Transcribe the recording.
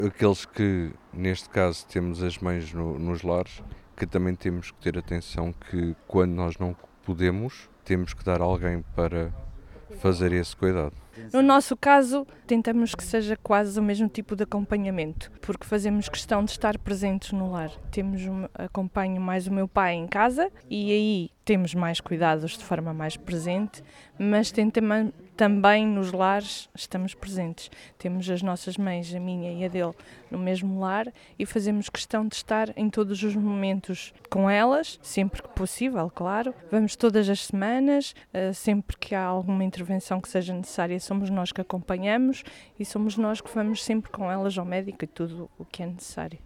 aqueles que, neste caso, temos as mães nos lares, que também temos que ter atenção que quando nós não podemos, temos que dar alguém para fazer esse cuidado. No nosso caso, tentamos que seja quase o mesmo tipo de acompanhamento, porque fazemos questão de estar presentes no lar. Acompanho mais o meu pai em casa e aí temos mais cuidados de forma mais presente, mas também nos lares estamos presentes. Temos as nossas mães, a minha e a dele, no mesmo lar e fazemos questão de estar em todos os momentos com elas, sempre que possível, claro. Vamos todas as semanas, sempre que há alguma intervenção que seja necessária, somos nós que acompanhamos e somos nós que vamos sempre com elas ao médico e tudo o que é necessário.